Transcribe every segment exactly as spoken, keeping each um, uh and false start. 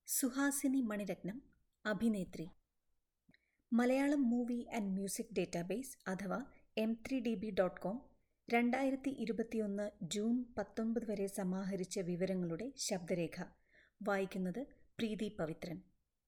സുഹാസിനി മണിരത്നം, അഭിനേത്രി. Malayalam movie and music database അഥവാ M three D B dot com രണ്ടായിരത്തി ഇരുപത്തിയൊന്ന് ജൂൺ പത്തൊൻപത് വരെ സമാഹരിച്ച വിവരങ്ങളുടെ ശബ്ദരേഖ. വായിക്കുന്നത് പ്രീതി പവിത്രൻ.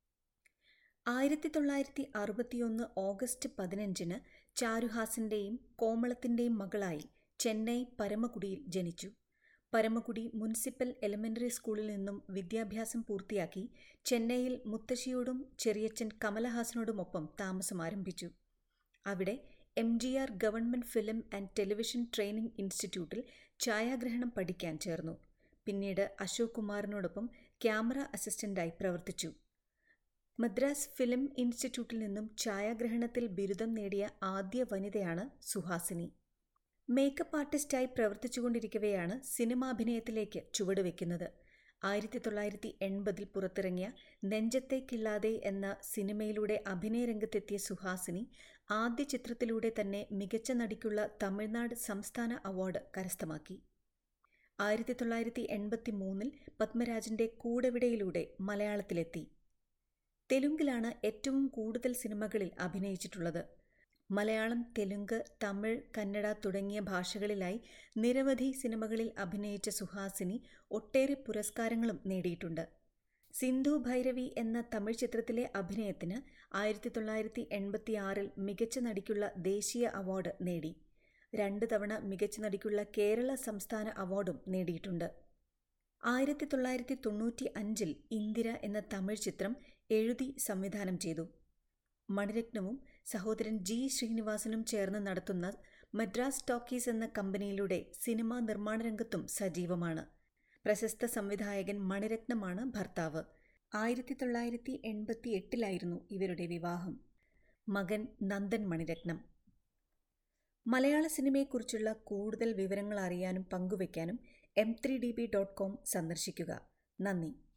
ആയിരത്തി തൊള്ളായിരത്തി അറുപത്തിയൊന്ന് ഓഗസ്റ്റ് പതിനഞ്ചിന് ചാരുഹാസന്റെയും കോമളത്തിന്റെയും മകളായി ചെന്നൈ പരമക്കുടിയിൽ ജനിച്ചു. പരമക്കുടി മുനിസിപ്പൽ എലിമെന്ററി സ്കൂളിൽ നിന്നും വിദ്യാഭ്യാസം പൂർത്തിയാക്കി ചെന്നൈയിൽ മുത്തശ്ശിയോടും ചെറിയച്ഛൻ കമലഹാസനോടുമൊപ്പം താമസം ആരംഭിച്ചു. അവിടെ M G R government film and television training ഇൻസ്റ്റിറ്റ്യൂട്ടിൽ ഛായാഗ്രഹണം പഠിക്കാൻ ചേർന്നു. പിന്നീട് അശോക് കുമാറിനോടൊപ്പം ക്യാമറ അസിസ്റ്റന്റായി പ്രവർത്തിച്ചു. മദ്രാസ് ഫിലിം ഇൻസ്റ്റിറ്റ്യൂട്ടിൽ നിന്നും ഛായാഗ്രഹണത്തിൽ ബിരുദം നേടിയ ആദ്യ വനിതയാണ് സുഹാസിനി. മേക്കപ്പ് ആർട്ടിസ്റ്റായി പ്രവർത്തിച്ചുകൊണ്ടിരിക്കവെയാണ് സിനിമാഭിനയത്തിലേക്ക് ചുവടുവെക്കുന്നത്. ആയിരത്തി തൊള്ളായിരത്തി എൺപതിൽ പുറത്തിറങ്ങിയ നെഞ്ചത്തേക്കില്ലാതെ എന്ന സിനിമയിലൂടെ അഭിനയരംഗത്തെത്തിയ സുഹാസിനി ആദ്യ ചിത്രത്തിലൂടെ തന്നെ മികച്ച നടിക്കുള്ള തമിഴ്നാട് സംസ്ഥാന അവാർഡ് കരസ്ഥമാക്കി. ആയിരത്തി തൊള്ളായിരത്തി എൺപത്തി മൂന്നിൽ പത്മരാജന്റെ കൂടെവിടയിലൂടെ മലയാളത്തിലെത്തി. തെലുങ്കിലാണ് ഏറ്റവും കൂടുതൽ സിനിമകളിൽ അഭിനയിച്ചിട്ടുള്ളത്. മലയാളം, തെലുങ്ക്, തമിഴ്, കന്നഡ തുടങ്ങിയ ഭാഷകളിലായി നിരവധി സിനിമകളിൽ അഭിനയിച്ച സുഹാസിനി ഒട്ടേറെ പുരസ്കാരങ്ങളും നേടിയിട്ടുണ്ട്. സിന്ധു ഭൈരവി എന്ന തമിഴ് ചിത്രത്തിലെ അഭിനയത്തിന് ആയിരത്തി തൊള്ളായിരത്തി എൺപത്തി ആറിൽ മികച്ച നടിക്കുള്ള ദേശീയ അവാർഡ് നേടി. രണ്ട് തവണ മികച്ച നടിക്കുള്ള കേരള സംസ്ഥാന അവാർഡും നേടിയിട്ടുണ്ട്. ആയിരത്തി തൊള്ളായിരത്തി തൊണ്ണൂറ്റി അഞ്ചിൽ ഇന്ദിര എന്ന തമിഴ് ചിത്രം എഴുതി സംവിധാനം ചെയ്തു. മണിരത്നവും സഹോദരൻ ജി ശ്രീനിവാസനും ചേർന്ന് നടത്തുന്ന മദ്രാസ് ടോക്കീസ് എന്ന കമ്പനിയിലൂടെ സിനിമാ നിർമ്മാണ രംഗത്തും സജീവമാണ്. പ്രശസ്ത സംവിധായകൻ മണിരത്നമാണ് ഭർത്താവ്. ആയിരത്തി തൊള്ളായിരത്തി എൺപത്തി എട്ടിലായിരുന്നു ഇവരുടെ വിവാഹം. മകൻ നന്ദൻ മണിരത്നം. മലയാള സിനിമയെക്കുറിച്ചുള്ള കൂടുതൽ വിവരങ്ങൾ അറിയാനും പങ്കുവയ്ക്കാനും M three D B dot com സന്ദർശിക്കുക. നന്ദി.